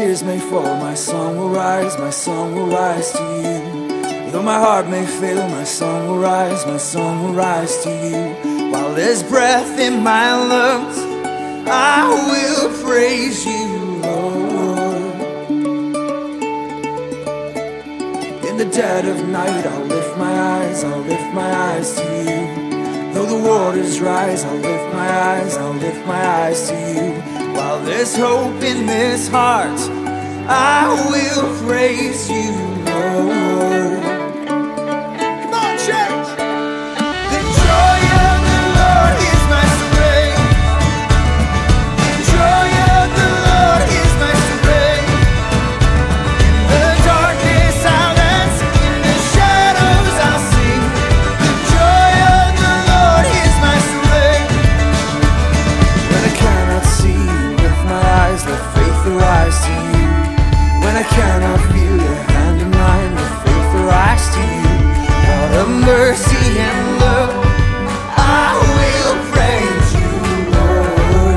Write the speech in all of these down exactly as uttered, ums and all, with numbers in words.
tears may fall, my song will rise, my song will rise to you. Though my heart may fail, my song will rise, my song will rise to you. While there's breath in my lungs, I will praise you, Lord. In the dead of night, I'll lift my eyes, I'll lift my eyes to you. Though the waters rise, I'll lift my eyes, I'll lift my eyes to you. While there's hope in this heart, I will praise you, Lord. Come on, church! The joy of the Lord is my strength. The joy of the Lord is my strength. In the darkness I'll dance, in the shadows I'll sing. The joy of the Lord is my strength. When I cannot see with my eyes, let faith arise to you. When I cannot feel your hand in mine, let faith arise to you. God of mercy and love, I will praise you, Lord.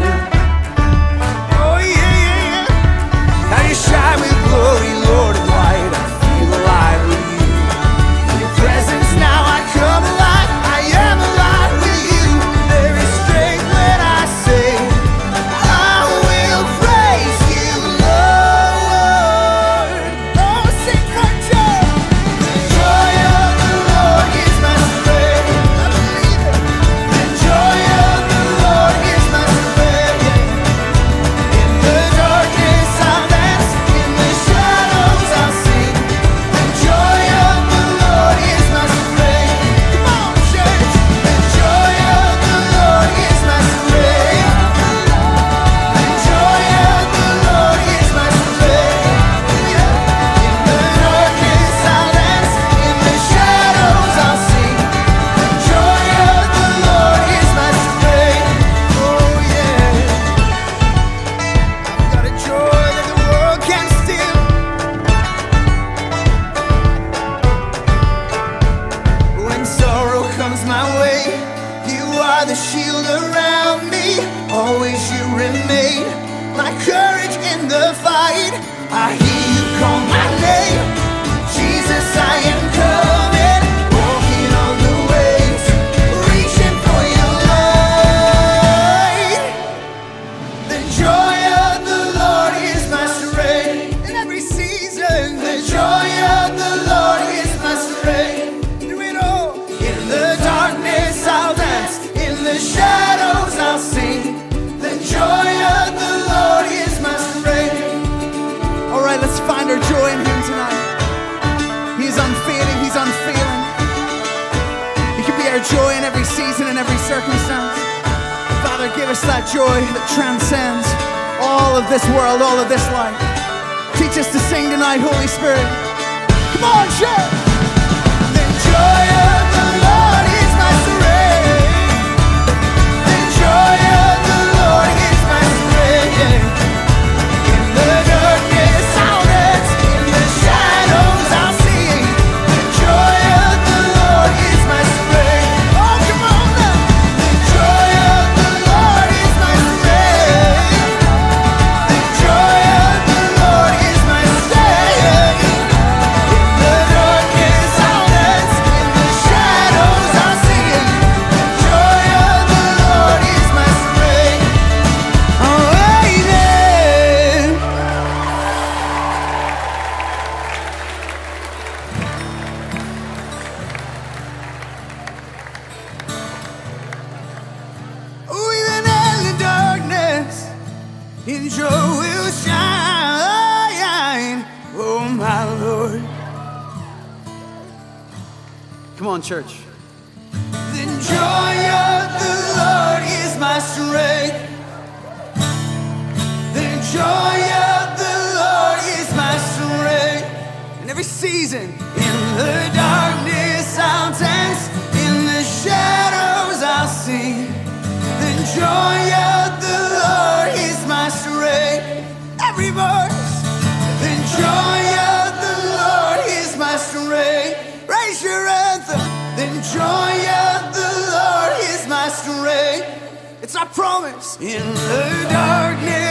Oh yeah, yeah, yeah. Now you shine with glory, Lord, and light. I feel alive with you. In your presence now I come alive. I am alive with you. There is strength when I say, I will praise you, Lord. Oh, sing for joy. The joy of the Lord is my strength. I believe it. The joy of the Lord is my strength. In the darkness I'll dance, in the shadows I'll sing. The joy of the Lord is my strength. Come on, church. The joy of the Lord is my strength. The joy of the Lord is my strength. In the darkness I'll dance, in the shadows I'll sing. The joy of the Lord is my strength. Oh yeah. I've got a joy that the world can't steal. When sorrow comes my way, you are the shield around me. Always you remain my courage in the fight. I hear you call my name, Jesus, I am coming. Walking on the waves, reaching for your light. The joy of the Lord is my strength. In every season, the joy of the Lord is my strength. Do it all. In the darkness I'll dance, in the shadows I'll sing. The joy of the Lord is my strength. All right, let's find our joy in Him tonight. He's unfailing, He's unfailing. He can be our joy in every season and every circumstance. Father, give us that joy that transcends all of this world, all of this life. Teach us to sing tonight, Holy Spirit. Come on, church! The joy of the Lord is my strength. The joy of the Lord is my strength. In the darkness I'll dance, in the shadows I'll sing. The joy of the Lord is my strength. Oh, come on now. The joy of the Lord is my strength. The joy of the Lord is my strength. In the darkness I'll dance, in the shadows I'll sing. The joy of the Lord is my strength. Oh, amen. Oh, even in the darkness, in joy will shine. Oh, my Lord. Come on, church. The joy of the Lord is my strength. The joy of the Lord is my strength. In every season, in the darkness I'll dance, in the shadows I'll sing. The joy of the Lord is my strength. Every verse. The joy of the Lord is my strength. Raise your anthem. The joy of the Lord is my strength. It's our promise. In the darkness